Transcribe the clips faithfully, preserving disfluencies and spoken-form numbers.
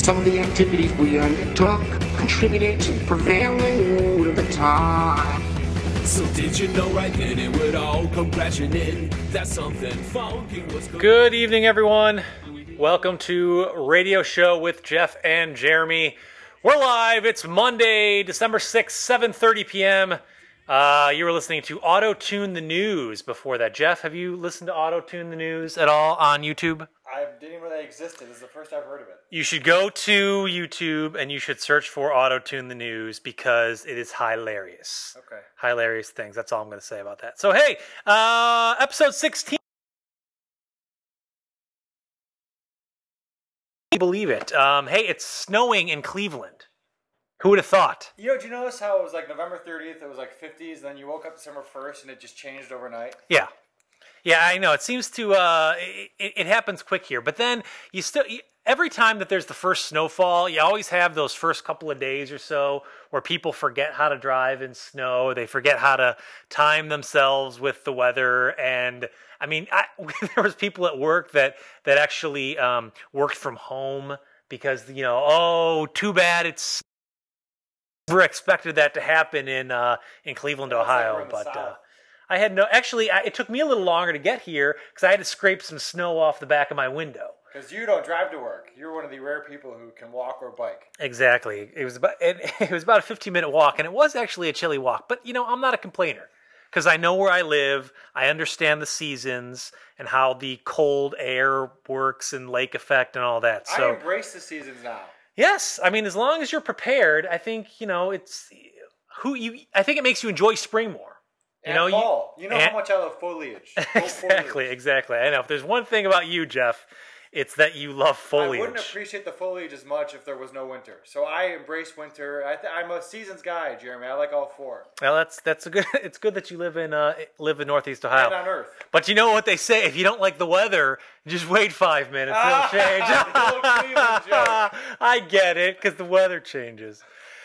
Some of the activities we undertook contributed to the prevailing mood of the time. So did you know right then it would all come crashing in that something funky was going. Good evening, everyone. Welcome to Radio Show with Jeff and Jeremy. We're live. It's Monday, December sixth, seven thirty p.m. Uh, you were listening to Auto Tune the News before that. Jeff, have you listened to Auto Tune the News at all on YouTube? I didn't even know that existed. This is the first I've heard of it. You should go to YouTube and you should search for Auto Tune the News because it is hilarious. Okay. Hilarious things. That's all I'm going to say about that. So, hey, uh, episode sixteen. Can you believe it? Um, hey, it's snowing in Cleveland. Who would have thought? You know, did you notice how it was like November thirtieth, it was like fifties, then you woke up December first and it just changed overnight? Yeah. Yeah, I know. It seems to, uh, it, it happens quick here. But then you still, you, every time that there's the first snowfall, you always have those first couple of days or so where people forget how to drive in snow. They forget how to time themselves with the weather. And I mean, I, there was people at work that, that actually um, worked from home because, you know, oh, too bad it's never expected that to happen in uh, in Cleveland, Well, it's like we're Ohio. in the But South. uh, I had no, actually, I, it took me a little longer to get here because I had to scrape some snow off the back of my window. Because you don't drive to work. You're one of the rare people who can walk or bike. Exactly. It was about it, it was about a fifteen minute walk, and it was actually a chilly walk. But you know, I'm not a complainer because I know where I live. I understand the seasons and how the cold air works and lake effect and all that. So I embrace the seasons now. yes, I mean, as long as you're prepared, I think you know it's who you. I think it makes you enjoy spring more. You And know, fall. You, you know and- how much I love foliage. Full exactly, foliage. exactly. I know. If there's one thing about you, Jeff, it's that you love foliage. I wouldn't appreciate the foliage as much if there was no winter. So I embrace winter. I th- I'm a seasons guy, Jeremy. I like all four. Well, that's that's a good. It's good that you live in uh, live in Northeast Ohio. And on Earth. But you know what they say: if you don't like the weather, just wait five minutes. It'll change. The old Cleveland joke. I get it because the weather changes.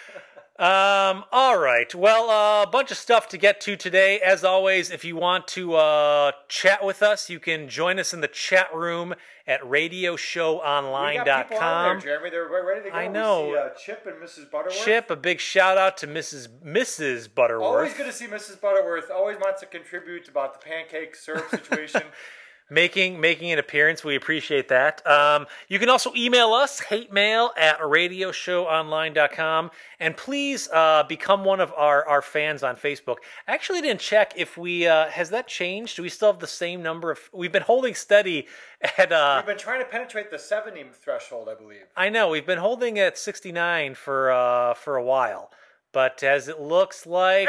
Um, all right. Well, uh, a bunch of stuff to get to today. As always, if you want to uh, chat with us, you can join us in the chat room at radio show online We got dot people on com. there, Jeremy. They're re- ready to go. I know. We see, uh, Chip and Missus Butterworth. Chip, a big shout out to Missus Missus Butterworth. Always good to see Missus Butterworth. Always wants to contribute about the pancake syrup situation. Making making an appearance. We appreciate that. Um, you can also email us, hate mail at radio show online dot com. And please uh, become one of our, our fans on Facebook. I actually didn't check if we, uh, has that changed? Do we still have the same number of, we've been holding steady at, uh, We've been trying to penetrate the seventy threshold, I believe. I know, we've been holding at sixty-nine for, uh, for a while. But as it looks like,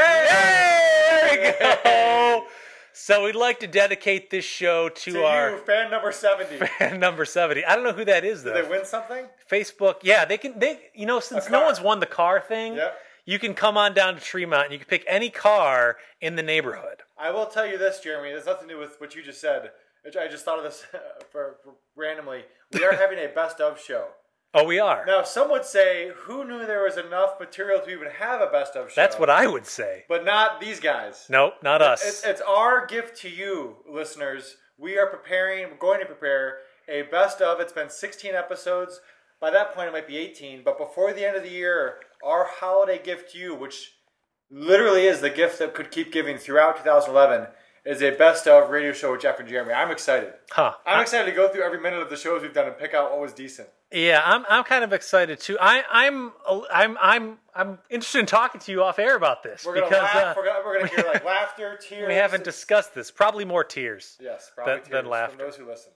there we go. So we'd like to dedicate this show to, To our you, fan number seventy. fan number seventy. I don't know who that is though. Did they win something? Facebook, yeah, they can. They, you know, since no car. one's won the car thing, Yep. you can come on down to Tremont and you can pick any car in the neighborhood. I will tell you this, Jeremy. There's nothing to do with what you just said. Which I just thought of this for, for randomly. We are having a best of show. Oh, we are. Now, some would say, who knew there was enough material to even have a best of show? That's what I would say. But not these guys. Nope, not us. It's, it's our gift to you, listeners. We are preparing, we're going to prepare a best of. It's been sixteen episodes. By that point, it might be eighteen. But before the end of the year, our holiday gift to you, which literally is the gift that could keep giving throughout two thousand eleven, is a best of radio show with Jeff and Jeremy. I'm excited. huh? I'm excited to go through every minute of the shows we've done and pick out what was decent. Yeah, I'm. I'm kind of excited too. I, I'm. I'm. I'm. I'm interested in talking to you off air about this We're gonna because laugh. uh, we're gonna, we're gonna hear like laughter, tears. we haven't discussed this. Probably more tears. Yes, probably than- tears than from laughter. those who listen.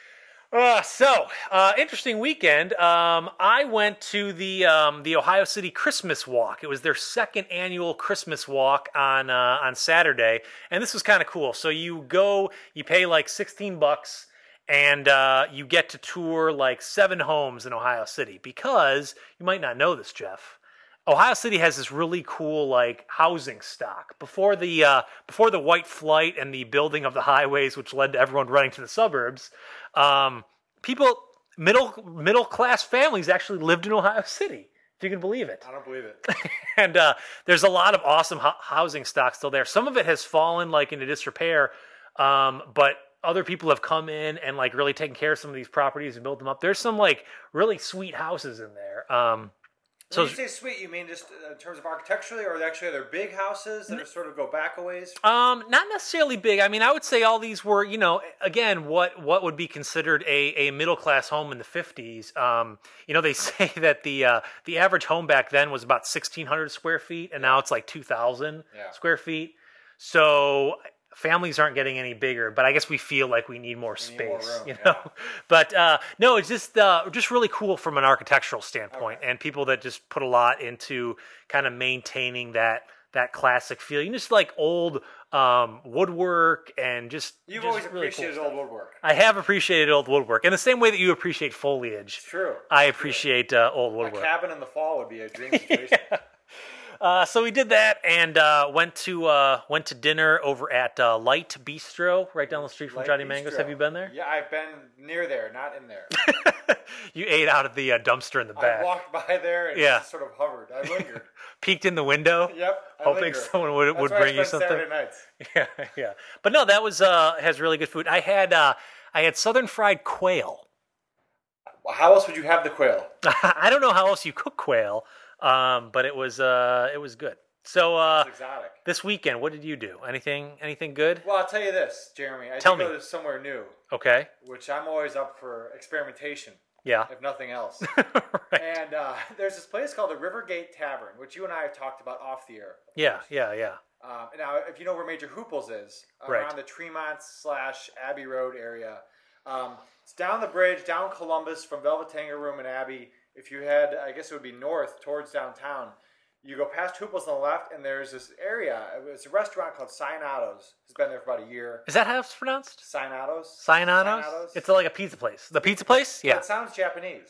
Uh, so, uh, interesting weekend. Um, I went to the um, the Ohio City Christmas Walk. It was their second annual Christmas Walk on uh, on Saturday, and this was kind of cool. So you go, you pay like sixteen bucks, and uh, you get to tour like seven homes in Ohio City. Because you might not know this, Jeff. Ohio City has this really cool like housing stock before the uh, before the white flight and the building of the highways, which led to everyone running to the suburbs. Um, people, middle middle class families actually lived in Ohio City, if you can believe it. I don't believe it. And uh, there's a lot of awesome ho- housing stock still there. Some of it has fallen like into disrepair, um, but other people have come in and like really taken care of some of these properties and built them up. There's some like really sweet houses in there. Um, so When you say sweet, you mean just uh, in terms of architecturally, or actually are there big houses that are sort of go back a ways? Um, not necessarily big. I mean, I would say all these were, you know, again, what what would be considered a, a middle class home in the fifties. Um, you know, they say that the uh, the average home back then was about sixteen hundred square feet, and now it's like two thousand Yeah. square feet. So families aren't getting any bigger, but I guess we feel like we need more need space, more room, you yeah. know. But uh, no, it's just uh, just really cool from an architectural standpoint, and people that just put a lot into kind of maintaining that that classic feel. You know, just like old um, woodwork and just You've just always really cool appreciated stuff. old woodwork. I have appreciated old woodwork in the same way that you appreciate foliage. It's true. I appreciate uh, old A woodwork. cabin in the fall would be a dream situation. Uh, so we did that and uh, went to uh, went to dinner over at uh, Light Bistro right down the street from Light Johnny Mango's. Bistro. Have you been there? Yeah, I've been near there, not in there. You ate out of the uh, dumpster in the I back. walked by there and Yeah. just sort of hovered. I lingered. Peeked in the window. Yep. I Hoping linger. someone would That's would where bring I you spend something. Saturday nights. Yeah, yeah. But no, that was uh, has really good food. I had uh, I had southern fried quail. How else would you have the quail? I don't know how else you cook quail, um, but it was uh, it was good. So uh, It's exotic. this weekend, what did you do? Anything anything good? Well, I'll tell you this, Jeremy. I Tell did me. go to somewhere new, Okay. which I'm always up for experimentation, Yeah. if nothing else. Right. And uh, there's this place called the Rivergate Tavern, which you and I have talked about off the air. Yeah, yeah, yeah. Um, now, if you know where Major Hooples is, Right. around the Tremont slash Abbey Road area, um, it's down the bridge, down Columbus from Velvetango Room and Abbey. If you head, I guess it would be north towards downtown. You go past Hooples on the left, and there's this area. It's a restaurant called Sinatos. It's been there for about a year. Is that how it's pronounced? Sinatos? Sinanos? Sinatos? It's like a pizza place. The pizza place? Yeah. It sounds Japanese.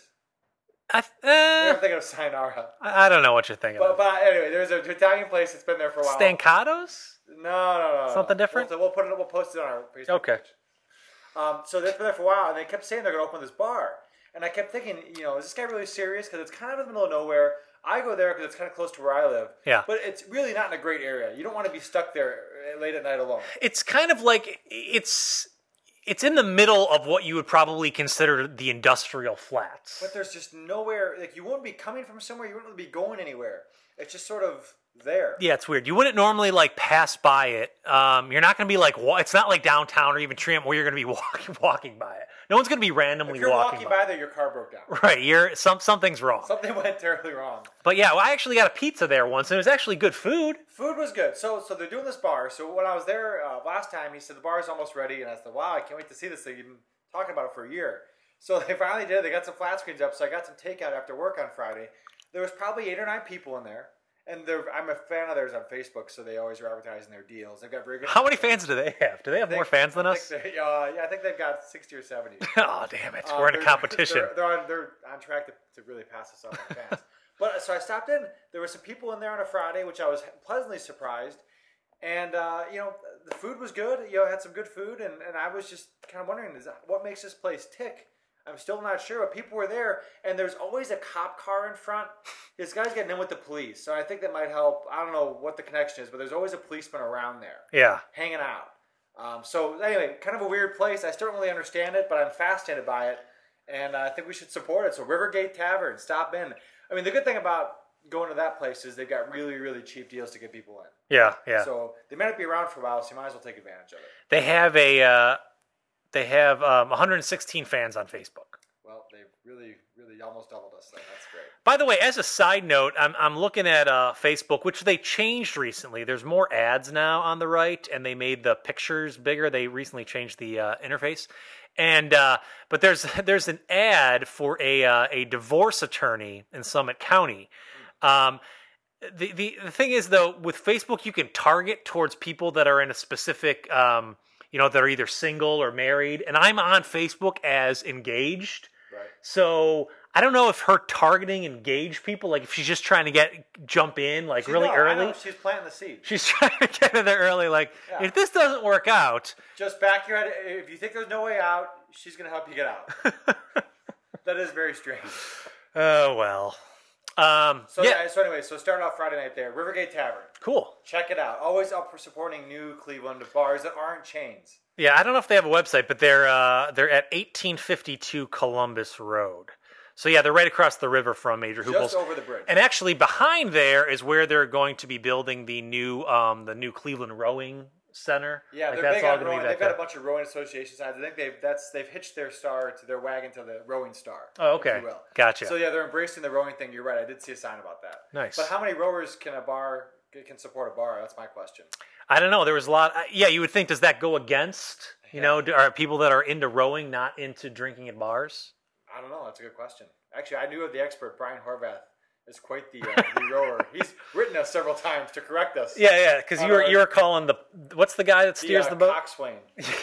I, Maybe eh, I'm thinking of Sayonara. I I don't know what you're thinking But, of. but anyway, there's an Italian place that's been there for a while. Stancatos? No, no, no. Something no. different? We'll, we'll put it. We'll post it on our Facebook Okay. page. Um, so they've been there for a while, and they kept saying they're going to open this bar. And I kept thinking, you know, is this guy really serious? Because it's kind of in the middle of nowhere. I go there because it's kind of close to where I live. Yeah. But it's really not in a great area. You don't want to be stuck there late at night alone. It's kind of like it's it's in the middle of what you would probably consider the industrial flats. But there's just nowhere. Like you wouldn't be coming from somewhere. You wouldn't be going anywhere. It's just sort of there. Yeah, it's weird. You wouldn't normally like pass by it. Um, you're not going to be like, wa- it's not like downtown or even Tremont where you're going to be walking walking by it. No one's going to be randomly If you're walking, walking by. by there, your car broke down. Right, you're some something's wrong. Something went terribly wrong. But yeah, well, I actually got a pizza there once, and it was actually good food. Food was good. So so they're doing this bar. So when I was there uh, last time, he said the bar is almost ready, and I said, wow, I can't wait to see this thing. You've been talking about it for a year. So they finally did. They got some flat screens up. So I got some takeout after work on Friday. There was probably eight or nine people in there. And they're, I'm a fan of theirs on Facebook, so they always are advertising their deals. They've got very good. How many fans do they have? Do they have I more think- fans than I us? think they- uh, yeah, I think they've got sixty or seventy. Oh, damn it. Uh, We're in a they're- competition. They're, they're, on, they're on track to, to really pass us up on fans. But so I stopped in. There were some people in there on a Friday, which I was pleasantly surprised. And uh, you know, the food was good. You know, had some good food, and, and I was just kind of wondering, is that, what makes this place tick? I'm still not sure, but people were there, and there's always a cop car in front. This guy's getting in with the police, so I think that might help. I don't know what the connection is, but there's always a policeman around there, Yeah. hanging out. Um, so anyway, kind of a weird place. I still don't really understand it, but I'm fascinated by it, and I think we should support it. So Rivergate Tavern, stop in. I mean, the good thing about going to that place is they've got really, really cheap deals to get people in. Yeah, yeah. So they might not be around for a while, so you might as well take advantage of it. They have a uh, they have um, one hundred sixteen fans on Facebook. Well, they've really, really almost doubled us. Then that's great. By the way, as a side note, I'm I'm looking at uh, Facebook, which they changed recently. There's more ads now on the right, and they made the pictures bigger. They recently changed the uh, interface, and uh, but there's there's an ad for a uh, a divorce attorney in Summit County. Um, the, the the thing is though, with Facebook, you can target towards people that are in a specific, um, you know, that are either single or married. And I'm on Facebook as engaged. Right. So I don't know if her targeting engaged people, like if she's just trying to get jump in like She- really no, I early. know, she's planting the seed. She's trying to get in there early. Like Yeah. if this doesn't work out, Just back your head. If you think there's no way out, she's going to help you get out. That is very strange. oh well. Um, So yeah, yeah. So anyway, so start off Friday night there, Rivergate Tavern. cool. Check it out. Always up for supporting new Cleveland bars that aren't chains. Yeah, I don't know if they have a website, but they're uh, they're at eighteen fifty-two Columbus Road. So yeah, they're right across the river from Major Hooples. Just over the bridge. And actually, behind there is where they're going to be building the new um, the new Cleveland Rowing Center. Yeah, Like, they're that's big all on gonna be rowing. back They've got there. a bunch of rowing association signs. I think they've that's they've hitched their star to their wagon to the rowing star. Oh, if okay. you will. Gotcha. So yeah, they're embracing the rowing thing. You're right. I did see a sign about that. Nice. But how many rowers can a bar can support a bar? That's my question. I don't know. There was a lot. uh, Yeah, you would think, does that go against? You know, do, are people that are into rowing not into drinking at bars? I don't know. That's a good question. Actually, I knew of the expert Brian Horvath is quite the, uh, the rower. He's written us several times to correct us. Yeah, yeah. Because you were Uh, you were calling the what's the guy that The, steers uh, the boat? coxswain.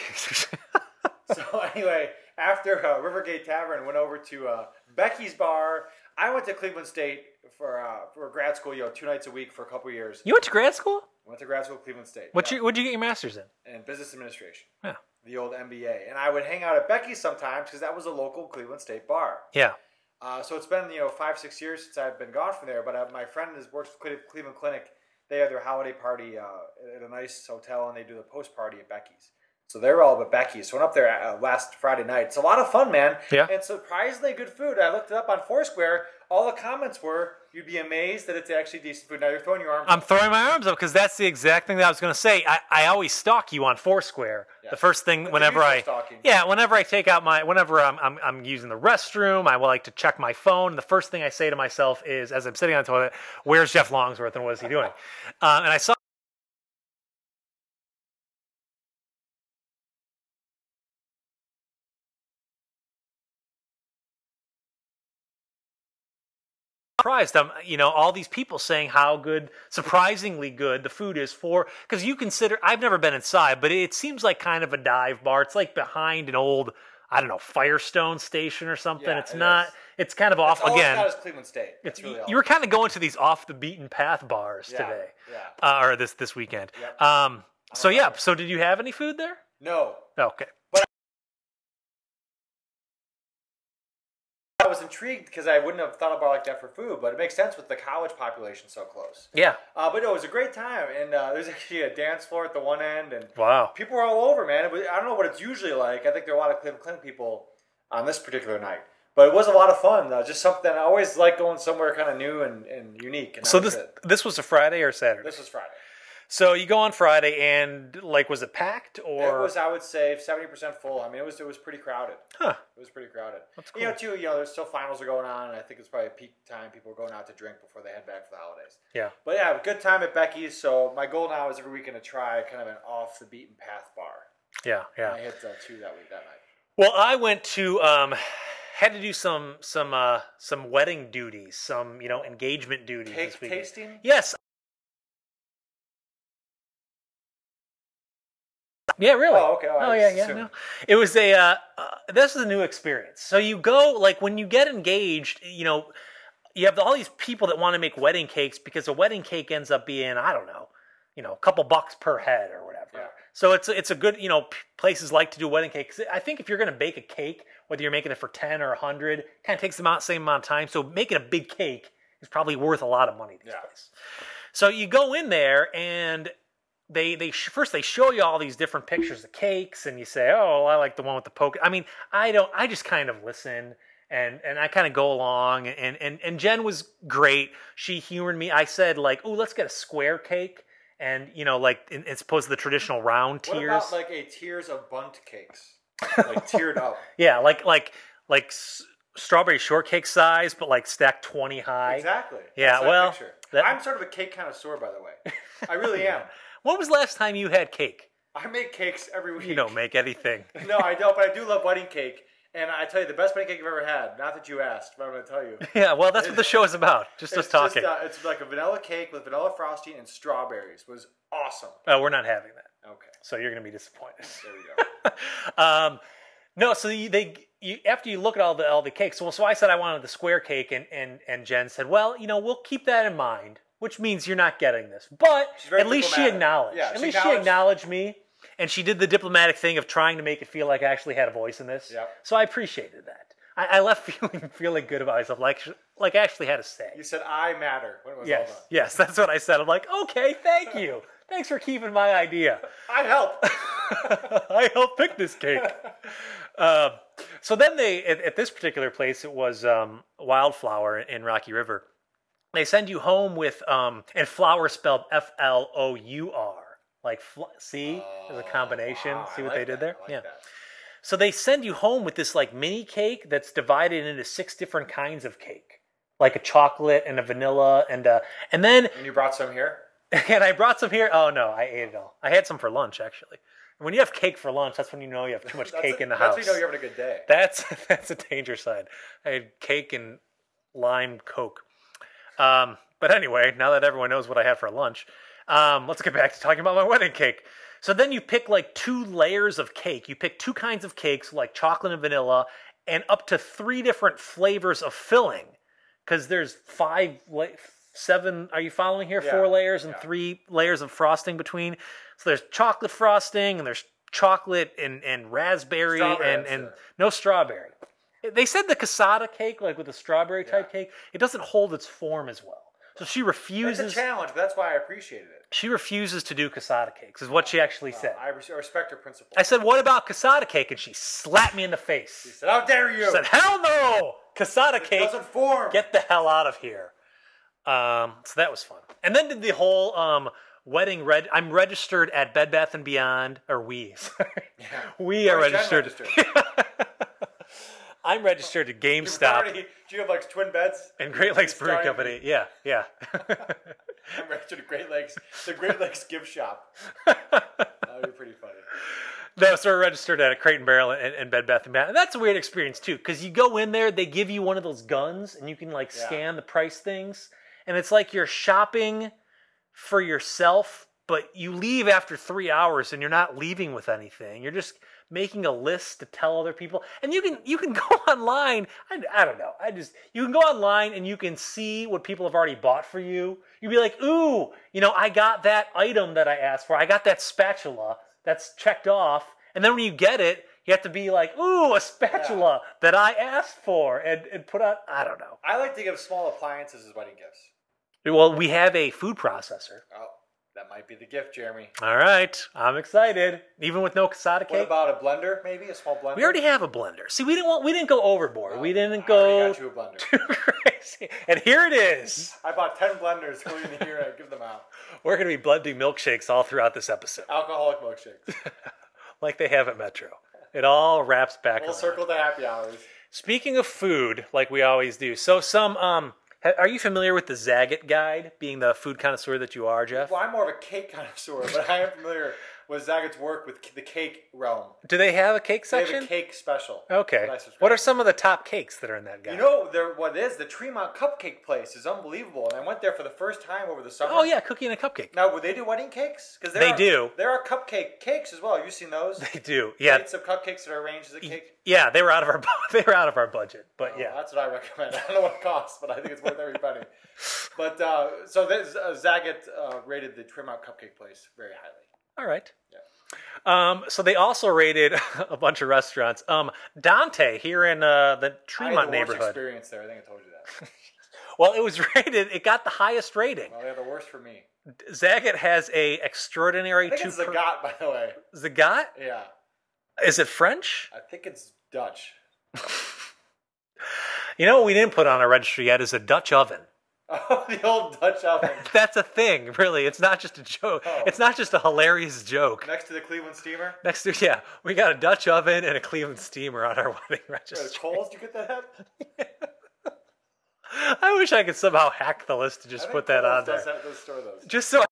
So anyway, after uh, Rivergate Tavern went over to uh, Becky's Bar, I went to Cleveland State for uh, for grad school. You know, two nights a week for a couple years. You went to grad school? Went to grad school at Cleveland State. What yeah, you what'd you get your master's in? in business administration, Yeah. the old M B A. And I would hang out at Becky's sometimes because that was a local Cleveland State bar. Yeah. Uh, so it's been, you know, five, six years since I've been gone from there. But uh, my friend has worked with Cle- Cleveland Clinic. They have their holiday party uh, at a nice hotel, and they do the post party at Becky's. So they're all but Becky's. So I went up there uh, last Friday night. It's a lot of fun, man. Yeah. And surprisingly good food. I looked it up on Foursquare. All the comments were, you'd be amazed that it's actually decent food. Now you're throwing your arms I'm up. throwing my arms up because that's the exact thing that I was going to say. I, I always stalk you on Foursquare. Yeah. The first thing That's whenever usual I stalking. yeah whenever I take out my whenever I'm, I'm I'm using the restroom, I will like to check my phone. The first thing I say to myself is, as I'm sitting on the toilet, "Where's Jeff Longsworth and what is he doing?" um, and I saw. Surprised. I'm, you know, all these people saying how good, surprisingly good, the food is for. Because you consider, I've never been inside, but it seems like kind of a dive bar. It's like behind an old, I don't know, Firestone station or something. Yeah, it's it not. is. It's kind of off All again. it's got is Cleveland State. That's It's, really all. you were kind of going to these off the beaten path bars Yeah, today, yeah. uh, or this this weekend. Yep. Um, so love yeah. it. So did you have any food there? No. Okay. I was intrigued because I wouldn't have thought about it like that for food, but it makes sense with the college population so close. Yeah. Uh, but no, it was a great time, and uh, there's actually a dance floor at the one end, and Wow. people were all over, man. It was, I don't know what it's usually like. I think there are a lot of Cleveland Clinic people on this particular night, but it was a lot of fun. Uh, just something I always like going somewhere kind of new and, and unique. And that So was this it. this was a Friday or Saturday? this was Friday. So you go on Friday and like, was it packed or? It was, I would say, seventy percent full. I mean, it was it was pretty crowded. Huh. It was pretty crowded. That's You know, cool. too, you know, there's still finals are going on, and I think it's probably a peak time. People are going out to drink before they head back for the holidays. Yeah. But yeah, good time at Becky's. So my goal now is every weekend to try kind of an off the beaten path bar. Yeah. Yeah. I hit uh, two that week that night. Well, I went to um, had to do some some uh, some wedding duties, some you know engagement duties. Cake this weekend. tasting? Yes. Yeah, really. Oh, okay. Oh, I Oh, yeah, just yeah. assumed. No. It was a. Uh, uh, this is a new experience. So you go like when you get engaged, you know, you have all these people that want to make wedding cakes because a wedding cake ends up being I don't know, you know, a couple bucks per head or whatever. Yeah. So it's it's a good you know p- places like to do wedding cakes. I think if you're going to bake a cake, whether you're making it for ten or a hundred, kind of takes the amount, same amount of time. So making a big cake is probably worth a lot of money these Yeah. days. So you go in there and they they sh- first they show you all these different pictures of cakes and you say, oh, I like the one with the poke. I mean, I don't. I just kind of listen and and I kind of go along. And and and Jen was great. She humored me. I said like, oh, let's get a square cake. And you know, like in, as opposed to the traditional round What tiers. about like a tiers of bunt cakes? Like tiered up. Yeah, like like like s- strawberry shortcake size, but like stacked twenty high. Exactly. Yeah, That's that well, picture. that- I'm sort of a cake connoisseur, by the way. I really am. When was the last time you had cake? I make cakes every week. You don't make anything. No, I don't, but I do love wedding cake. And I tell you, the best wedding cake I've ever had, not that you asked, but I'm going to tell you. Yeah, well, that's what the show is about. Just us It's talking. Just, uh, it's like a vanilla cake with vanilla frosting and strawberries. It was awesome. Oh, we're not having that, Okay, so you're going to be disappointed. there we go. um, no, so you, they you, after you look at all the all the cakes, well, so I said I wanted the square cake, and and and Jen said, well, you know, we'll keep that in mind, which means you're not getting this, but very at least she diplomatic. acknowledged. Yeah, at she least acknowledged- she acknowledged me, and she did the diplomatic thing of trying to make it feel like I actually had a voice in this. Yep. So I appreciated that. I, I left feeling feeling good about myself, like like I actually had a say. You said I matter when it was all Yes, done. yes, that's what I said. I'm like, okay, thank you. Thanks for keeping my idea. I help. I helped pick this cake. Uh, so then they, at, at this particular place, it was um, Wildflower in Rocky River. They send you home with, um, and flour spelled F L O U R. Like, fl- see, there's a combination. Wow, see I what like they did that. there? I like yeah. that. So they send you home with this like mini cake that's divided into six different kinds of cake, like a chocolate and a vanilla and a, and then And you brought some here? and I brought some here. Oh no, I ate it all. I had some for lunch actually. When you have cake for lunch, that's when you know you have too much That's cake a- in the that's house. when you know you're having a good day. That's that's a danger sign. I had cake and lime Coke. Um, but anyway, now that everyone knows what I had for lunch, um, let's get back to talking about my wedding cake. So then you pick like two layers of cake. You pick two kinds of cakes, like chocolate and vanilla, and up to three different flavors of filling. Because there's five, la- seven, are you following here? Yeah, Four layers and yeah. three layers of frosting between. So there's chocolate frosting, and there's chocolate and, and raspberry, Strawberry, and, I'm and sure. no strawberry. They said the casada cake, like with the strawberry type Yeah. cake, it doesn't hold its form as well. So she It's refuses. a challenge, but that's why I appreciated it. She refuses to do casada cakes, is what she actually said. I res- I respect her principle. I said, "What about casada cake?" And she slapped me in the face. She said, "How dare you!" She said, "Hell no, casada it cake. doesn't form. Get the hell out of here." Um, so that was fun. And then did the whole um, wedding red. I'm registered at Bed Bath and Beyond, or we. Sorry. We are Where's Jen registered. I'm registered at You've GameStop already- Do you have like twin beds? and Great Lakes Brewing Starting- Company. Yeah, yeah. I'm registered at Great Lakes. The Great Lakes gift shop. That would be pretty funny. No, so we're registered at a Crate and Barrel and, and Bed Bath and Beyond. And that's a weird experience too, because you go in there, they give you one of those guns, and you can like Yeah. scan the price things, and it's like you're shopping for yourself, but you leave after three hours, and you're not leaving with anything. You're just making a list to tell other people, and you can you can go online. I, I don't know. I just you can go online and you can see what people have already bought for you. You'd be like, ooh, you know, I got that item that I asked for. I got that spatula. That's checked off. And then when you get it, you have to be like, ooh, a spatula that I asked for, and, and put out, I don't know. I like to give small appliances as wedding gifts. Well, we have a food processor. Oh, that might be the gift, Jeremy. All right, I'm excited. Even with no casada What cake. about a blender? Maybe a small blender. We already have a blender. See, we didn't want, we didn't go overboard. we didn't I go already got you a blender. too crazy. And here it is. I bought ten blenders going in here. I give them out. We're going to be blending milkshakes all throughout this episode, Alcoholic milkshakes. like they have at Metro. It all wraps back We'll around. circle the happy hours. Speaking of food, like we always do, so some um, ha- are you familiar with the Zagat Guide? Being the food connoisseur that you are, Jeff. Well, I'm more of a cake connoisseur, but I am familiar with Zagat's work with the cake realm. Do they have a cake They have section? a cake special. Okay. that I subscribe What are to. some of the top cakes that are in that guide? You know, there what it is the Tremont Cupcake place is unbelievable, and I went there for the first time over the summer. Oh yeah, cookie and a cupcake. Now, would they do wedding cakes? Because They do. There are cupcake cakes as well. You've seen those? They do. Yeah. Plates of cupcakes that are arranged as a cake. Yeah, they were out of our bu- they were out of our budget, but Oh, yeah. that's what I recommend. I don't know what it costs, but I think it's worth every penny. But uh, so this, uh, Zagat uh, rated the Tremont Cupcake place very highly. All right. Yeah. Um, so they also rated a bunch of restaurants. Um, Dante here in uh, the I had Tremont the worst neighborhood. experience there. I think I told you that. Well, it was rated. It got the highest rating. Well, they had the worst for me. Zagat has a extraordinary I think two. it's Zagat, by the way. Zagat? Yeah. Is it French? I think it's Dutch. You know what we didn't put on our registry yet is a Dutch oven. Oh, the old Dutch oven. That's a thing, really. It's not just a joke. Oh. It's not just a hilarious joke. Next to the Cleveland Steamer. Next to yeah, we got a Dutch oven and a Cleveland steamer on our wedding Where the registry. Kohl's, did you get that at? I wish I could somehow hack the list to I just think put that Kohl's on there. does have those store those. Just so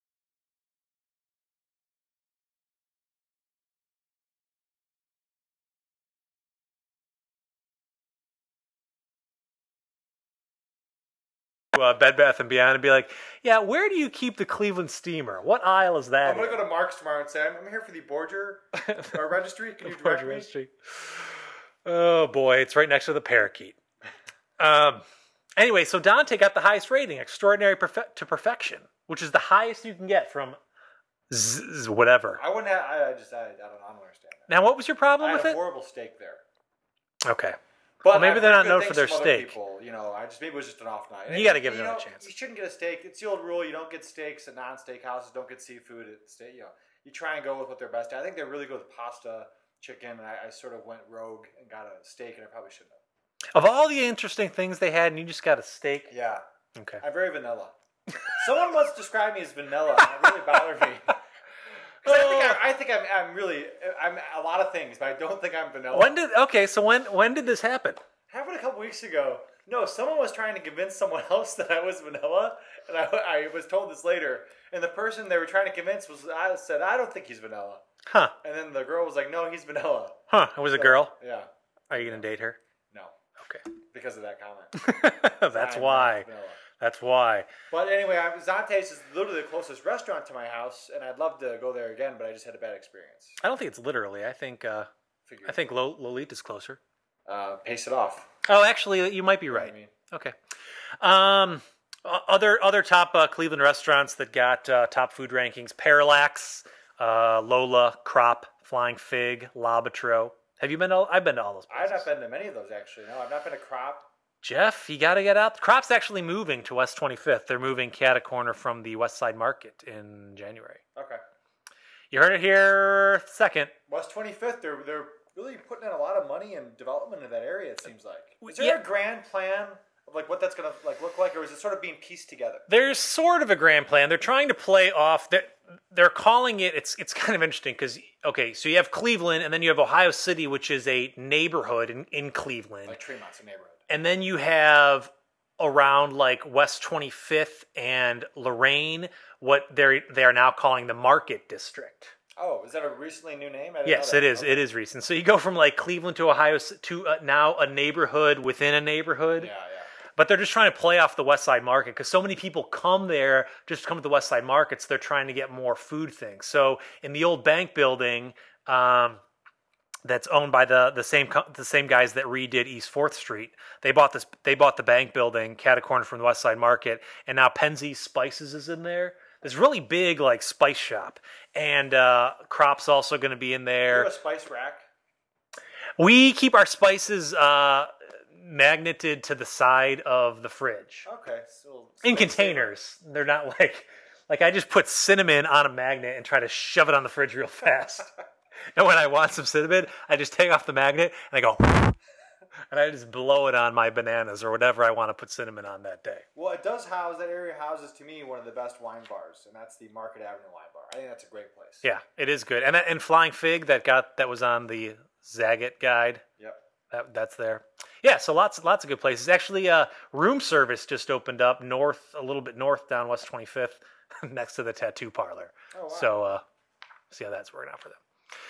uh, Bed Bath and Beyond and be like, yeah, where do you keep the Cleveland steamer? What aisle is that? I'm gonna in?" go to Mark's tomorrow and say, I'm I'm here for the Borger uh, registry. Can you George direct me? Registry. Oh boy, it's right next to the parakeet. Um. Anyway, so Dante got the highest rating, extraordinary perfe- to perfection, which is the highest you can get from z- z- whatever. I wouldn't have. I, I just. I, I don't. I don't understand that. Now, what was your problem I with had a it? horrible steak there. Okay. But Well, maybe I've they're heard not known good for things their from other steak. People, you know, I just maybe it was just an off night. You And, gotta give it you another know, chance. You shouldn't get a steak. It's the old rule: you don't get steaks at non-steak houses. Don't get seafood at steak. You know, you try and go with what they're best at. I think they're really good with pasta, chicken, and I, I sort of went rogue and got a steak, and I probably shouldn't have. Of all the interesting things they had, and you just got a steak. Yeah. Okay. I'm very vanilla. Someone once described me as vanilla, and that really bothered me. 'Cause I think, I, I think I'm, I'm really, I'm a lot of things, but I don't think I'm vanilla. When did okay? So when when did this happen? Happened a couple weeks ago. No, someone was trying to convince someone else that I was vanilla, and I, I was told this later. And the person they were trying to convince was, I said, I don't think he's vanilla. Huh? And then the girl was like, no, he's vanilla. Huh? It was a girl. Yeah. Are you gonna date her? No, Okay. because of that comment. That's I'm why. not vanilla. That's why. But anyway, I- Zante's is literally the closest restaurant to my house, and I'd love to go there again, but I just had a bad experience. I don't think it's literally. I think uh, Figured. I think Lo- Lolita's closer. Uh, pace it off. Oh, actually, you might be You know what right. I mean? Okay. Um, o- other other top uh, Cleveland restaurants that got uh, top food rankings: Parallax, uh, Lola, Crop, Flying Fig, Labatro. Have you been to all? I've been to all those I've places. not been to many of those, actually. No, I've not been to Crop. Jeff, you got to get out. Crop's actually moving to West twenty-fifth. They're moving cat a corner from the West Side Market in January. Okay. You heard it here second. West twenty-fifth, they're, they're really putting in a lot of money and development in that area, it seems like. Is there Yeah. a grand plan of like what that's going to like look like, or is it sort of being pieced together? There's sort of a grand plan. They're trying to play off. They're, they're calling it. It's it's kind of interesting because okay, so you have Cleveland, and then you have Ohio City, which is a neighborhood in, in Cleveland, Like Tremont's a neighborhood. and then you have around like West twenty-fifth and Lorraine, what they they are now calling the Market District. Oh, is that a recently new name? I didn't Yes, know it that. is. Okay. It is recent. So you go from like Cleveland to Ohio C- to uh, now a neighborhood within a neighborhood. Yeah, yeah. But they're just trying to play off the West Side Market because so many people come there just to come to the West Side Markets. They're trying to get more food things. So in the old bank building, um, that's owned by the the same co- the same guys that redid East Fourth Street. They bought this. They bought the bank building, cat a corner from the West Side Market, and now Penzeys Spices is in there. This really big like spice shop, and uh, Crop's also going to be in You there. have a spice rack? We keep our spices uh, magneted to the side of the fridge Okay. So in spice containers. They're not like like I just put cinnamon on a magnet and try to shove it on the fridge real fast. And when I want some cinnamon, I just take off the magnet and I go, and I just blow it on my bananas or whatever I want to put cinnamon on that day. Well, it does house, that area houses to me one of the best wine bars, and that's the Market Avenue Wine Bar. I think that's a great place. Yeah, it is good. And and Flying Fig that got that was on the Zagat guide. Yep. That, that's there. Yeah, so lots lots of good places. Actually, uh, room service just opened up north, a little bit north down West twenty-fifth, next to the tattoo parlor. Oh, wow. So uh, see how that's working out for them.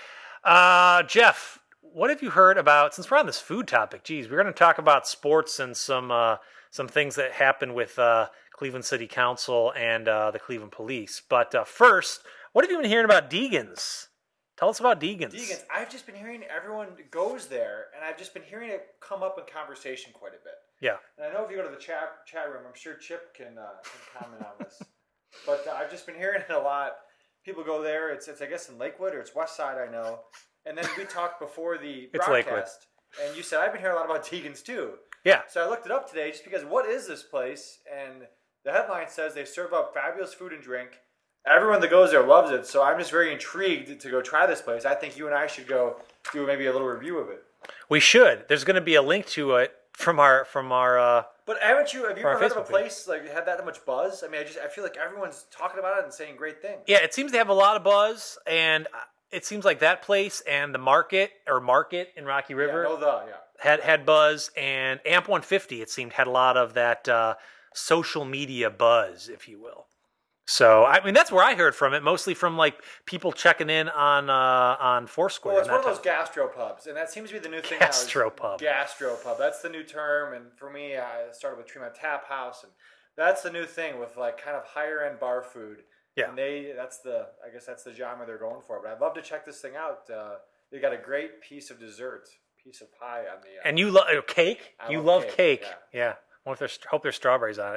Uh, Jeff, what have you heard about? Since we're on this food topic, geez, we're going to talk about sports and some uh, some things that happened with uh, Cleveland City Council and uh, the Cleveland Police. But uh, first, what have you been hearing about Deegan's? Tell us about Deegan's. Deegan's, I've just been hearing everyone goes there, and I've just been hearing it come up in conversation quite a bit. Yeah. And I know if you go to the chat chat room, I'm sure Chip can, uh, can comment on this. But uh, I've just been hearing it a lot. People go there. It's, it's I guess in Lakewood or it's West Side, I know. And then we talked before the It's broadcast, Lakewood. and you said I've been hearing a lot about Deegan's too. Yeah. So I looked it up today just because what is this place? And the headline says they serve up fabulous food and drink. Everyone that goes there loves it. So I'm just very intrigued to go try this place. I think you and I should go do maybe a little review of it. We should. There's going to be a link to it from our from our. Uh, But haven't you? Have you For our ever heard of a Facebook page. place like had that much buzz? I mean, I just I feel like everyone's talking about it and saying great things. yeah, it seems to have a lot of buzz, and it seems like that place and the market or market in Rocky Yeah, River no, the yeah. had had buzz, and Amp one fifty it seemed had a lot of that uh, social media buzz, if you will. So I mean that's where I heard from it, mostly from like people checking in on uh, on Foursquare. Well, it's and one of that those type gastropubs, and that seems to be the new thing. now is Gastropub. Gastropub. That's the new term, and for me, I started with Tremont Tap House, and that's the new thing with like kind of higher end bar food. Yeah. And they that's the I guess that's the genre they're going for. But I'd love to check this thing out. Uh, they got a great piece of dessert, piece of pie on the. Uh, And you love cake? I you love love cake, cake. yeah. Yeah. What if there's hope there's strawberries on it.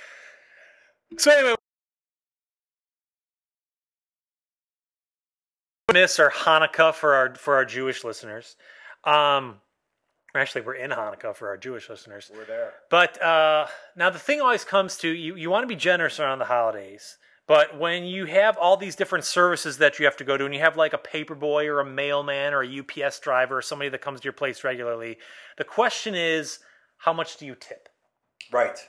So anyway, miss our Hanukkah for our for our Jewish listeners. Um, actually, we're in Hanukkah for our Jewish listeners. we're there. But uh, now the thing always comes to you. You want to be generous around the holidays, But when you have all these different services that you have to go to, and you have like a paperboy or a mailman or a U P S driver or somebody that comes to your place regularly, the question is, how much do you tip? Right.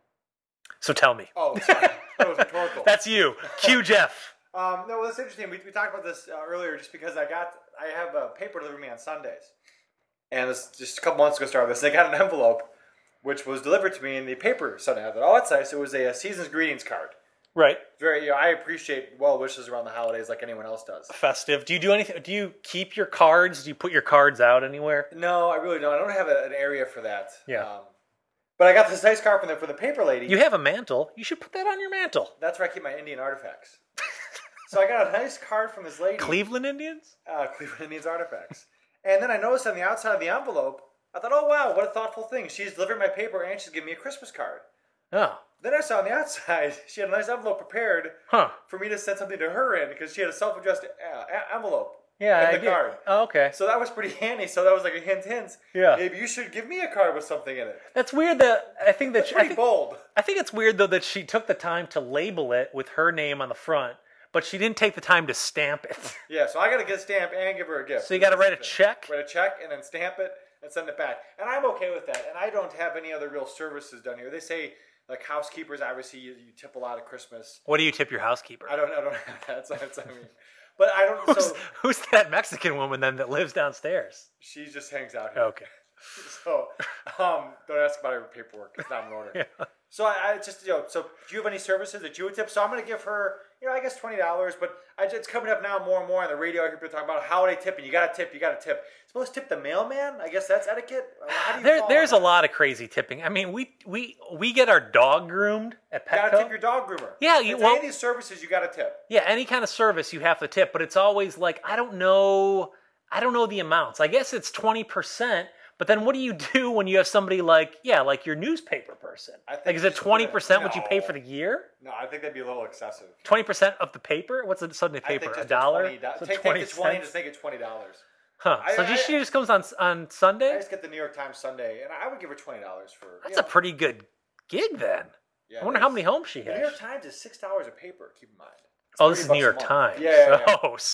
So tell me. Oh, sorry. That was rhetorical. That's you. Cue Jeff. Um, no, well, that's interesting. We, we talked about this uh, earlier just because I got, I have a paper delivered to me on Sundays. And this just a couple months ago started this. And I got an envelope, which was delivered to me in the paper Sunday. I thought, oh, that's nice. It was a, a season's greetings card. Right. Very, you know, I appreciate well wishes around the holidays like anyone else does. Festive. Do you do anything? Do you keep your cards? Do you put your cards out anywhere? No, I really don't. I don't have a, an area for that. Yeah. Um, but I got this nice card from the, for the paper lady. You have a mantle. You should put that on your mantle. That's where I keep my Indian artifacts. So I got a nice card from this lady. Cleveland Indians? Uh, Cleveland Indians artifacts. And then I noticed on the outside of the envelope, I thought, oh, wow, what a thoughtful thing. She's delivering my paper and she's giving me a Christmas card. Oh. Then I saw on the outside, she had a nice envelope prepared Huh. for me to send something to her in because she had a self-addressed uh, a- envelope Yeah, in I the get- card. Oh, okay. So that was pretty handy. So that was like a hint, hint. Yeah. Maybe you should give me a card with something in it. That's weird that I think that That's she, I pretty think, bold. I think it's weird though that she took the time to label it with her name on the front, but she didn't take the time to stamp it. Yeah, so I got to get a stamp and give her a gift. So you got to write a check? Write a check and then stamp it and send it back. And I'm okay with that. And I don't have any other real services done here. They say, like, housekeepers, obviously, you, you tip a lot at Christmas. What do you tip your housekeeper? I don't, I don't have that. So that's what I mean. But I don't, Who's, so who's that Mexican woman then that lives downstairs? she just hangs out here. Okay. So, um, don't ask about her paperwork. It's not in order. Yeah. So I, I just, you know, so do you have any services that you would tip? So I'm going to give her, you know, I guess twenty dollars, but I, it's coming up now more and more on the radio. I hear people talking about holiday tipping. You got to tip, you got to tip. Suppose tip the mailman? I guess that's etiquette? How do you There, follow there's a that? lot of crazy tipping. I mean, we we we get our dog groomed at You got to Petco. tip your dog groomer. Yeah, you- It's well- any of these services you got to tip. Yeah, any kind of service you have to tip, but it's always like I don't know, I don't know the amounts. I guess it's twenty percent. But then what do you do when you have somebody like, yeah, like your newspaper person? I think Like, is you it should put twenty it- percent what you pay no. for the year? No, I think that'd be a little excessive. twenty percent of the paper? What's the Sunday I paper? think A just dollar? twenty dollars. So take, twenty take the twenty and cents? just make it twenty dollars. Huh. I- So I- she just comes on on I Sunday? just get the New York Times Sunday, and I would give her twenty dollars for. That's you a know, pretty good gig then. yeah, I wonder it how is. many homes she The New has. York Times is six dollars a paper. Keep in mind. It's Oh, this thirty is New bucks York a month. Times. Yeah, yeah, yeah. So,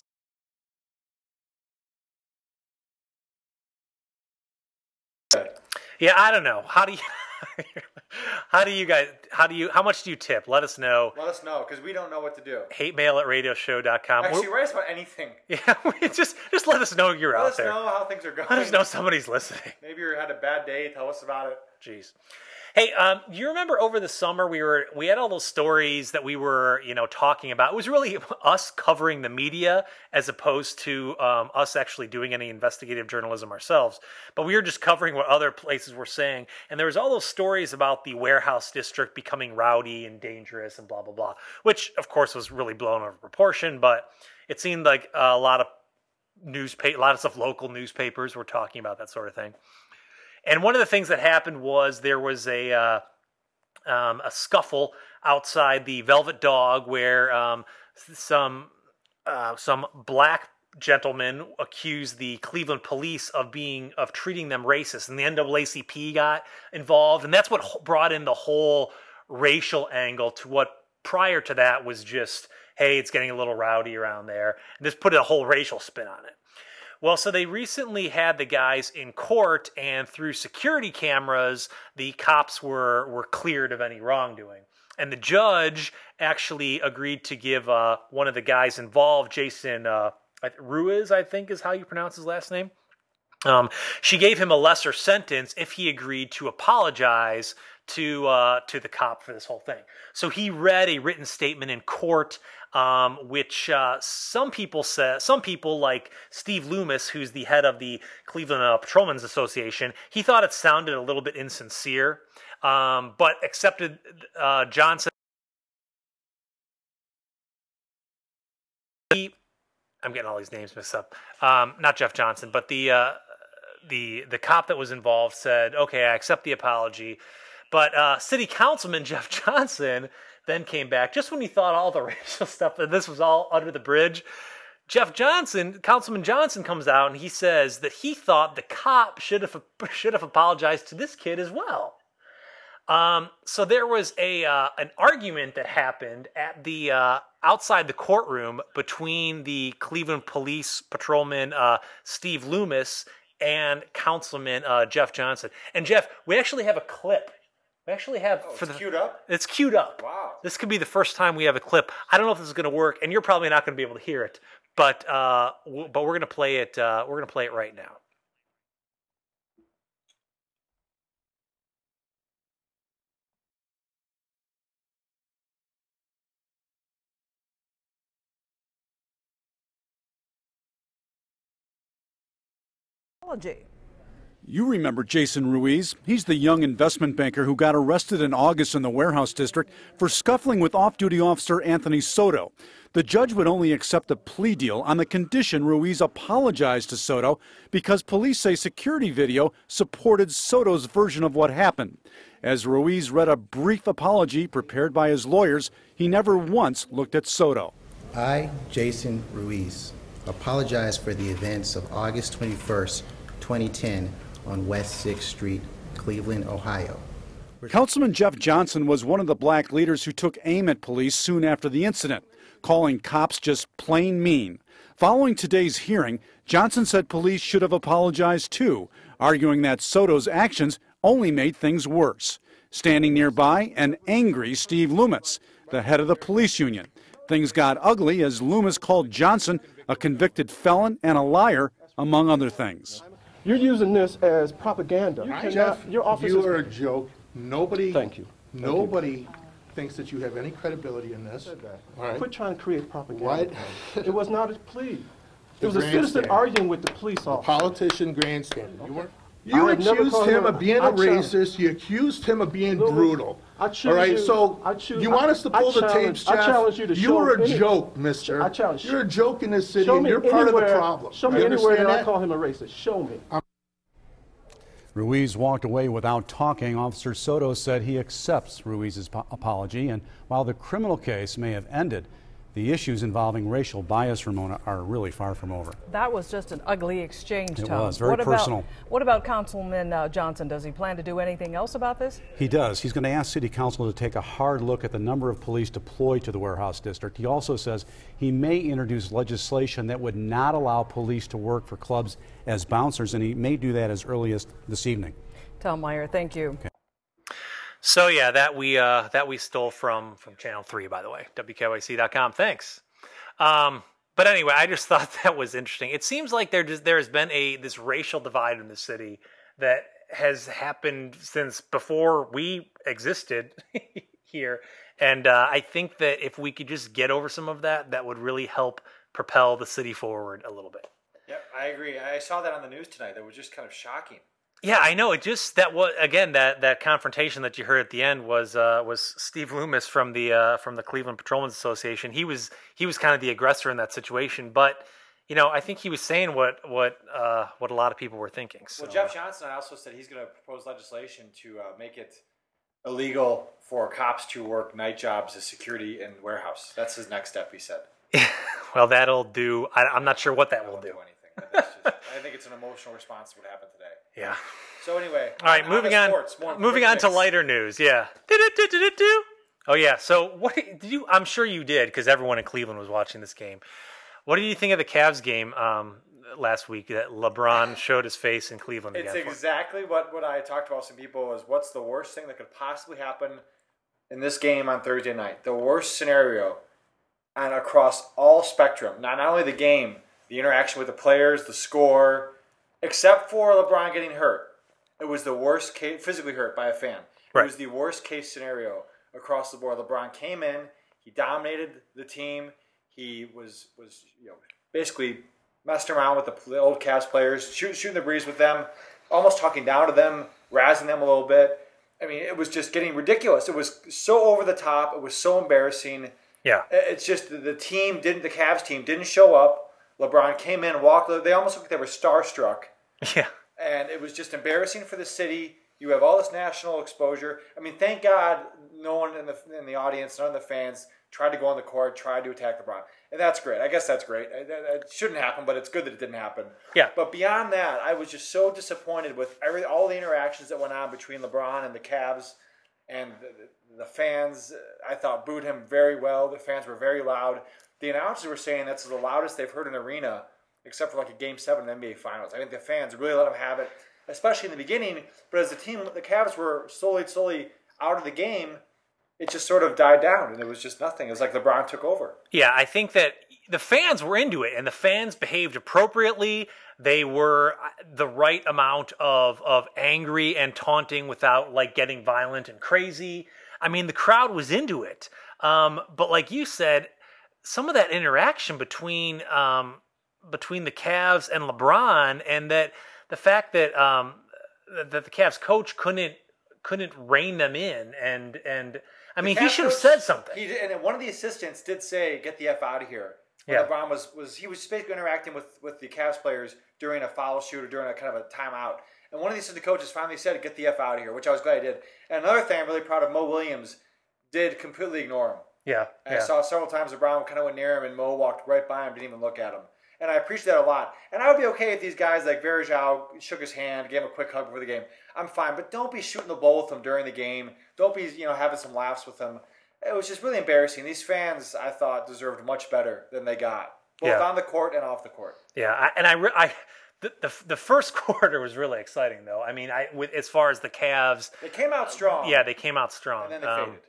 yeah, I don't know. How do you how do you guys how do you how much do you tip? Let us know. Let us know because we don't know what to do. Hate mail at radio show dot com. Actually, write us about anything. Yeah, we just just let us know you're Let out us there. know how things are going. Let us know somebody's listening. Maybe you had a bad day. Tell us about it. Jeez. Hey, um, you remember over the summer we were we had all those stories that we were you know talking about. It was really us covering the media as opposed to um, us actually doing any investigative journalism ourselves. But we were just covering what other places were saying, and there was all those stories about the warehouse district becoming rowdy and dangerous and blah blah blah, which of course was really blown out of proportion. But it seemed like a lot of newspaper, a lot of stuff, local newspapers were talking about that sort of thing. And one of the things that happened was there was a uh, um, a scuffle outside the Velvet Dog where um, some uh, some black gentlemen accused the Cleveland police of being of treating them racist, and the N double A C P got involved, and that's what brought in the whole racial angle to what prior to that was just, hey, it's getting a little rowdy around there, and this put a whole racial spin on it. Well, so they recently had the guys in court, and through security cameras, the cops were were cleared of any wrongdoing. And the judge actually agreed to give uh, one of the guys involved, Jason uh, Ruiz, I think is how you pronounce his last name. Um, she gave him a lesser sentence if he agreed to apologize to uh, to the cop for this whole thing. So he read a written statement in court, um, which uh, some people say, some people like Steve Loomis, who's the head of the Cleveland uh, Patrolmen's Association, he thought it sounded a little bit insincere, um, but accepted uh, Johnson. He, I'm getting all these names mixed up. Um, not Jeff Johnson, but the uh, the the cop that was involved said, "Okay, I accept the apology." But uh, City Councilman Jeff Johnson then came back just when he thought all the racial stuff that this was all under the bridge. Jeff Johnson, Councilman Johnson, comes out and he says that he thought the cop should have should have apologized to this kid as well. Um, so there was a uh, an argument that happened at the uh, outside the courtroom between the Cleveland Police Patrolman uh, Steve Loomis and Councilman uh, Jeff Johnson. And Jeff, we actually have a clip. We actually have Oh, for it's the queued up? It's queued up. Wow. This could be the first time we have a clip. I don't know if this is going to work, and you're probably not going to be able to hear it. But uh, w- but we're going to play it. Uh, we're going to play it right now. You remember Jason Ruiz. He's the young investment banker who got arrested in August in the warehouse district for scuffling with off-duty officer Anthony Soto. The judge would only accept a plea deal on the condition Ruiz apologized to Soto because police say security video supported Soto's version of what happened. As Ruiz read a brief apology prepared by his lawyers, he never once looked at Soto. I, Jason Ruiz, apologize for the events of August twenty-first, twenty ten on West sixth Street, Cleveland, Ohio. Councilman Jeff Johnson was one of the black leaders who took aim at police soon after the incident, calling cops just plain mean. Following today's hearing, Johnson said police should have apologized too, arguing that Soto's actions only made things worse. Standing nearby, an angry Steve Loomis, the head of the police union. Things got ugly as Loomis called Johnson a convicted felon and a liar, among other things. You're using this as propaganda. You cannot, Jeff, your office you is- are a joke. Nobody. Thank you. Thank you. Nobody thinks that you have any credibility in this. All right. Quit trying to create propaganda. What? It was not a plea. It The was a citizen grandstand. arguing with the police officer. Politician grandstanding. You weren't. I You have never accused called him him of a- being I a challenge- racist. You accused him of being Louis, brutal. I choose All right. you- So I choose- you want us to I pull the challenge- tapes, I Jeff? challenge you to You show are a any- joke, Mister. I challenge- You're a joke in this city, Show and me you're part of the anywhere- problem. Show me You anywhere that understand I that? call him a racist. Show me. Ruiz walked away without talking. Officer Soto said he accepts Ruiz's po- apology, and while the criminal case may have ended, the issues involving racial bias, Ramona, are really far from over. That was just an ugly exchange, It Tom. was, very what personal. About, what about Councilman uh, Johnson? Does he plan to do anything else about this? He does. He's going to ask City Council to take a hard look at the number of police deployed to the warehouse district. He also says he may introduce legislation that would not allow police to work for clubs as bouncers, and he may do that as early as this evening. Tom Meyer, thank you. Okay. So yeah, that we uh, that we stole from from Channel Three, by the way, W K Y C dot com. Thanks. Um, but anyway, I just thought that was interesting. It seems like there just, there has been a this racial divide in the city that has happened since before we existed here, and uh, I think that if we could just get over some of that, that would really help propel the city forward a little bit. Yep, I agree. I saw that on the news tonight. That was just kind of shocking. Yeah, I know. It just that was again that, that confrontation that you heard at the end was uh, was Steve Loomis from the uh, from the Cleveland Patrolmen's Association. He was he was kind of the aggressor in that situation, but you know I think he was saying what what uh, what a lot of people were thinking. So. Well, Jeff Johnson also said he's going to propose legislation to uh, make it illegal for cops to work night jobs as security in the warehouse. That's his next step, he said. Well, that'll do. I, I'm not sure what that will Won't do. anything. But that's just, I think it's an emotional response to what happened today. Yeah. So anyway, All right, on moving to on. sports, more Moving quick on to picks. lighter news. Yeah. Do-do-do-do-do-do. Oh yeah. So what did you? I'm sure you did because everyone in Cleveland was watching this game. What did you think of the Cavs game um, last week that LeBron showed his face in Cleveland It's again? for? exactly what, what I talked about with some people is what's the worst thing that could possibly happen in this game on Thursday night. The worst scenario and across all spectrum. Not, not only the game, the interaction with the players, the score, except for LeBron getting hurt. It was the worst case, physically hurt by a fan. It Right. was the worst case scenario across the board. LeBron came in, he dominated the team. He was was you know basically messing around with the, the old Cavs players, shoot, shooting the breeze with them, almost talking down to them, razzing them a little bit. I mean, it was just getting ridiculous. It was so over the top. It was so embarrassing. Yeah. It's just the team didn't. The Cavs team didn't show up. LeBron came in, walked. They almost looked like they were starstruck, Yeah. and it was just embarrassing for the city. You have all this national exposure. I mean, thank God no one in the in the audience, none of the fans tried to go on the court, tried to attack LeBron, and that's great. I guess that's great. It, it shouldn't happen, but it's good that it didn't happen. Yeah. But beyond that, I was just so disappointed with every all the interactions that went on between LeBron and the Cavs. and the, the fans, I thought, booed him very well. The fans were very loud. The announcers were saying that's the loudest they've heard an arena, except for like a Game Seven in the N B A Finals. I think the fans really let him have it, especially in the beginning. But as the team, the Cavs were slowly, slowly out of the game, it just sort of died down, and it was just nothing. It was like LeBron took over. Yeah, I think that the fans were into it, and the fans behaved appropriately. They were the right amount of of angry and taunting without like getting violent and crazy. I mean, the crowd was into it. Um, but like you said, some of that interaction between um, between the Cavs and LeBron, and that the fact that um, that the Cavs coach couldn't couldn't rein them in, and and I mean, he should have said something. He did, and one of the assistants did say, "Get the f out of here." When Yeah. LeBron was was he was basically interacting with with the Cavs players during a foul shoot or during a kind of a timeout, and one of the assistant coaches finally said, "Get the f out of here," which I was glad he did. And another thing I'm really proud of, Mo Williams did completely ignore him. Yeah, And yeah. I saw several times LeBron kind of went near him, and Mo walked right by him, didn't even look at him. And I appreciate that a lot. And I would be okay if these guys like Verjao shook his hand, gave him a quick hug before the game. I'm fine, but don't be shooting the ball with him during the game. Don't be, you know, having some laughs with him. It was just really embarrassing. These fans, I thought, deserved much better than they got, both Yeah. on the court and off the court. Yeah, I, and I, re- I the, the the first quarter was really exciting, though. I mean, I with as far as the Cavs, They came out strong. yeah, they came out strong. And then they Um, faded.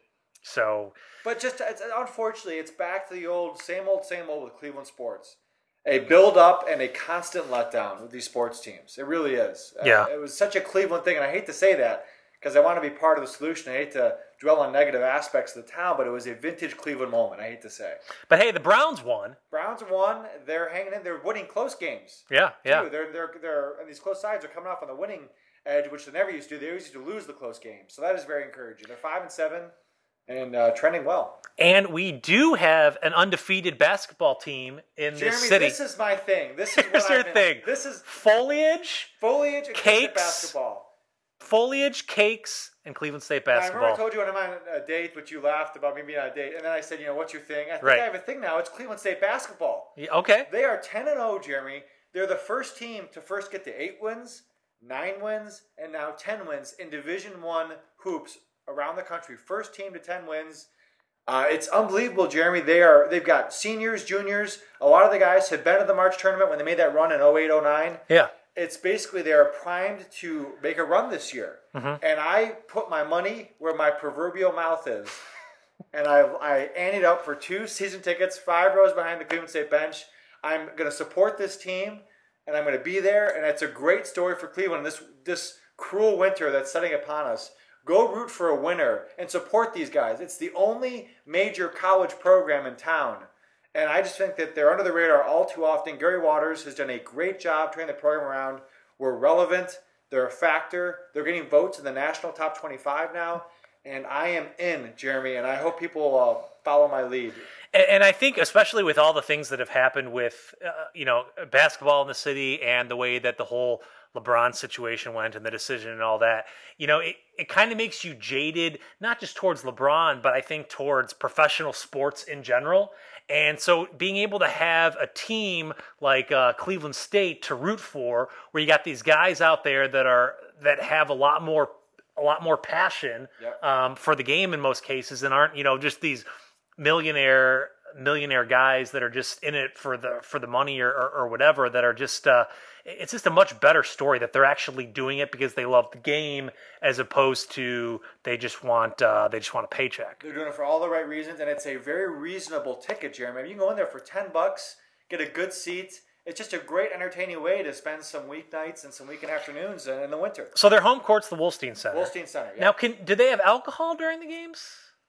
So But just it's, unfortunately, it's back to the old, same old, same old with Cleveland sports. A build up and a constant letdown with these sports teams. It really is. Yeah. Uh, it was such a Cleveland thing, and I hate to say that because I want to be part of the solution. I hate to dwell on negative aspects of the town, but it was a vintage Cleveland moment. I hate to say. But hey, the Browns won. Browns won. They're hanging in. They're winning close games. Yeah, yeah. Too. They're they're they're and these close sides are coming off on the winning edge, which they never used to. They always used to lose the close games. So that is very encouraging. They're five and seven, and uh, trending well. And we do have an undefeated basketball team in Jeremy, this city. this is my thing. This is Here's what your I've been- thing. This is Foliage, foliage and Cakes. basketball. foliage, cakes, and Cleveland State I basketball. remember I told you when I'm on a date, but you laughed about me being on a date, and then I said, you know, what's your thing? I think Right. I have a thing now. It's Cleveland State basketball. Yeah, okay. They are ten and oh, Jeremy. They're the first team to first get to eight wins, nine wins, and now ten wins in Division One hoops around the country. First team to ten wins. Uh, it's unbelievable, Jeremy. They are. They've got seniors, juniors. A lot of the guys had been to the March tournament when they made that run in oh eight oh nine. Yeah. It's basically they are primed to make a run this year. Mm-hmm. And I put my money where my proverbial mouth is. And I I anteed up for two season tickets, five rows behind the Cleveland State bench. I'm going to support this team, and I'm going to be there. And it's a great story for Cleveland. This this cruel winter that's setting upon us. Go root for a winner and support these guys. It's the only major college program in town. And I just think that they're under the radar all too often. Gary Waters has done a great job turning the program around. We're relevant. They're a factor. They're getting votes in the national top twenty-five now. And I am in, Jeremy, and I hope people uh, follow my lead. And, and I think, especially with all the things that have happened with, uh, you know, basketball in the city and the way that the whole LeBron situation went and the decision and all that, you know, it, it kind of makes you jaded, not just towards LeBron, but I think towards professional sports in general. And so being able to have a team like uh, Cleveland State to root for, where you got these guys out there that are that have a lot more a lot more passion Yep. um, for the game in most cases, and aren't, you know, just these millionaire millionaire guys that are just in it for the for the money or, or, or whatever, that are just uh, it's just a much better story that they're actually doing it because they love the game as opposed to they just want uh, they just want a paycheck. They're doing it for all the right reasons, and it's a very reasonable ticket, Jeremy. I mean, you can go in there for ten bucks, get a good seat. It's just a great, entertaining way to spend some weeknights and some weekend afternoons in the winter. So their home court's the Wolstein Center. Wolstein Center, yeah. Now, can do they have alcohol during the games?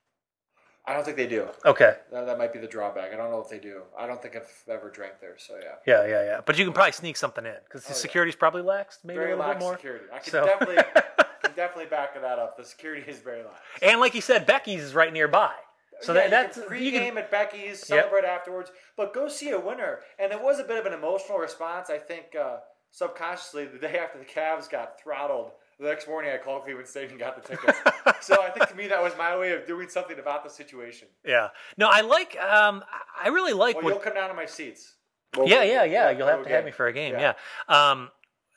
I don't think they do. Okay. That, that might be the drawback. I don't know if they do. I don't think I've ever drank there, so yeah. Yeah, yeah, yeah. But you can probably sneak something in because the Oh, yeah. security's probably laxed, maybe Very a little lax bit more. security. I can So- definitely, can definitely back that up. The security is very lax. And like you said, Becky's is right nearby. So yeah, that, that's you can you pregame can- at Becky's, celebrate afterwards, but go see a winner. And it was a bit of an emotional response. I think uh, subconsciously, the day after the Cavs got throttled, the next morning I called Cleveland State and got the tickets. So I think to me that was my way of doing something about the situation. Yeah. No, I like. Um, I really like Well, what. you'll come down to my seats. yeah, yeah, yeah. You'll have we'll to have game. me for a game. Yeah. Yeah. Um,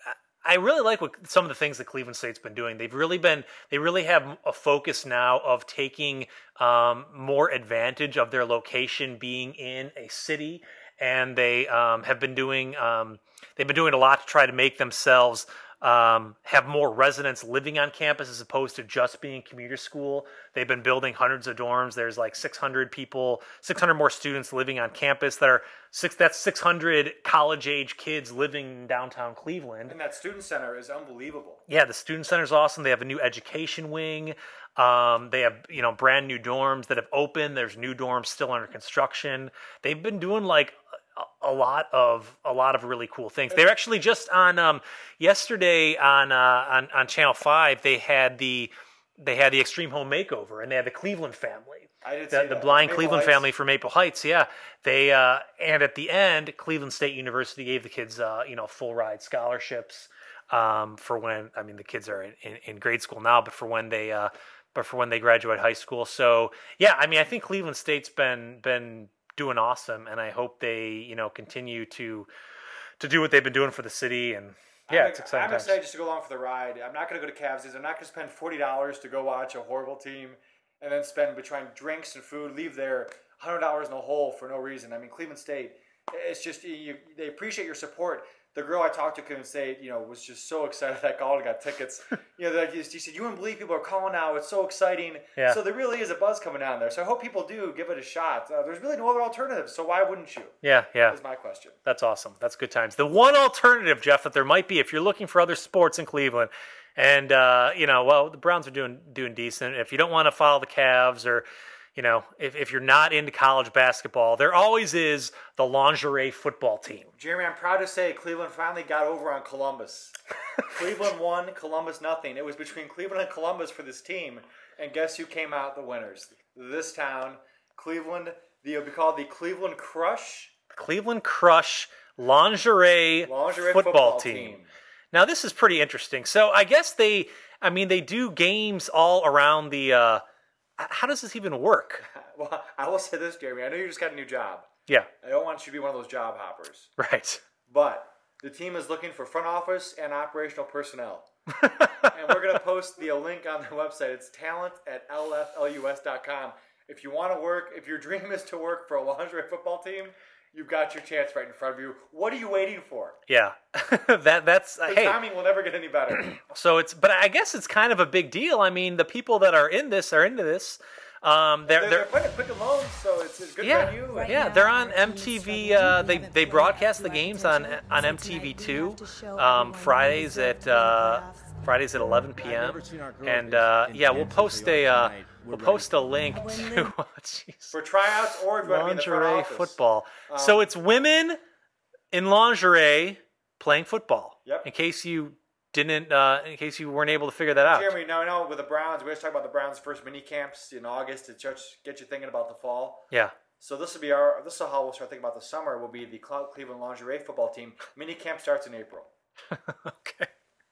I really like what some of the things that Cleveland State's been doing. They've really been, they really have a focus now of taking um, more advantage of their location being in a city, and they um, have been doing, um, they've been doing a lot to try to make themselves um, have more residents living on campus as opposed to just being commuter school. They've been building hundreds of dorms. There's like six hundred people, six hundred more students living on campus that are six, that's six hundred college age kids living in downtown Cleveland. And that student center is unbelievable. Yeah, the student center is awesome. They have a new education wing. Um, they have, you know, brand new dorms that have opened. There's new dorms still under construction. They've been doing like a lot of a lot of really cool things. They're actually just on um, yesterday on uh, on on Channel Five. They had the they had the Extreme Home Makeover, and they had the Cleveland family. I did the, see the that. blind Maple Cleveland Heights. family from Maple Heights. Yeah, they uh, and at the end, Cleveland State University gave the kids uh, you know full ride scholarships um, for when I mean the kids are in, in, in grade school now, but for when they uh, but for when they graduate high school. So yeah, I mean I think Cleveland State's been been doing awesome, and I hope they, you know, continue to to do what they've been doing for the city. And yeah, I'm, it's exciting. I'm times. excited just to go along for the ride. I'm not going to go to Cavs. I'm not going to spend forty dollars to go watch a horrible team, and then spend between drinks and food, leave there one hundred dollars in the hole for no reason. I mean, Cleveland State, it's just you, they appreciate your support. The girl I talked to couldn't say, you know, was just so excited that called and got tickets. You know, like, she said, you wouldn't believe people are calling now. It's so exciting. Yeah. So there really is a buzz coming down there. So I hope people do give it a shot. Uh, there's really no other alternatives. So why wouldn't you? Yeah, yeah. Is my question. That's awesome. That's good times. The one alternative, Jeff, that there might be if you're looking for other sports in Cleveland, and uh, you know, well, the Browns are doing doing decent. If you don't want to follow the Cavs, or you know, if, if you're not into college basketball, there always is the lingerie football team. Jeremy, I'm proud to say Cleveland finally got over on Columbus. Cleveland won, Columbus nothing. It was between Cleveland and Columbus for this team, and guess who came out the winners? This town, Cleveland. The, it'll be called the Cleveland Crush. Cleveland Crush lingerie, Lingerie football, football team. team. Now this is pretty interesting. So I guess they, I mean, they do games all around the. Uh, how does this even work? Well, I will say this, Jeremy. I know you just got a new job. Yeah. I don't want you to be one of those job hoppers. Right. But the team is looking for front office and operational personnel. And we're going to post the link on the website. It's talent at L F L U S dot com. If you want to work, if your dream is to work for a lingerie football team, you've got your chance right in front of you. What are you waiting for? Yeah. that that's uh, The hey. timing will never get any better. So it's, but I guess it's kind of a big deal. I mean, the people that are in this are into this. Um, they're They're, they're, they're putting a quick and loan, so it's a good yeah, venue. and- yeah. They're on M T V. Uh, they they broadcast the games on on M T V two um, Fridays at uh, Fridays at eleven p.m. And uh, yeah, we'll post a uh, we'll post a link to oh, jeez. For tryouts or if you want to be in the front lingerie office. football. Um, So it's women in lingerie playing football. Yep. In case you didn't, uh, in case you weren't able to figure that out. Jeremy, now I know with the Browns, we always talk about the Browns' first mini camps in August to just get you thinking about the fall. Yeah. So this will be our. This is how we'll start thinking about the summer. Will be the Cle- Cleveland lingerie football team. Mini camp starts in April. Okay.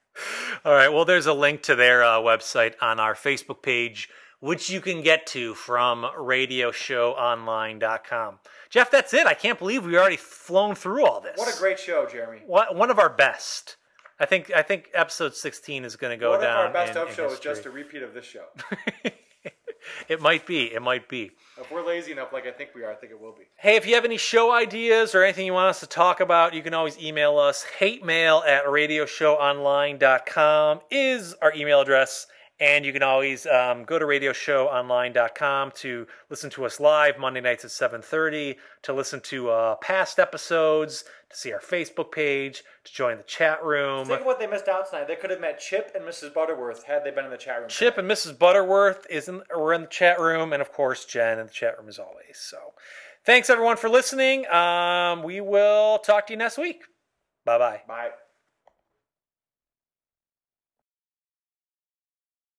All right. Well, there's a link to their uh, website on our Facebook page, which you can get to from radio show online dot com. Jeff, that's it. I can't believe we already flown through all this. What a great show, Jeremy. What, one of our best. I think I think episode sixteen is going to go One down. of our best in, of in show is history. just a repeat of this show. It might be. It might be. If we're lazy enough, like I think we are, I think it will be. Hey, if you have any show ideas or anything you want us to talk about, you can always email us. hate mail at radio show online dot com is our email address. And you can always um, go to radio show online dot com to listen to us live Monday nights at seven thirty, to listen to uh, past episodes, to see our Facebook page, to join the chat room. Think of what they missed out tonight. They could have met Chip and Missus Butterworth had they been in the chat room. Chip and Missus Butterworth is in, were in the chat room, and of course Jen in the chat room as always. So, thanks everyone for listening. Um, we will talk to you next week. Bye bye. Bye.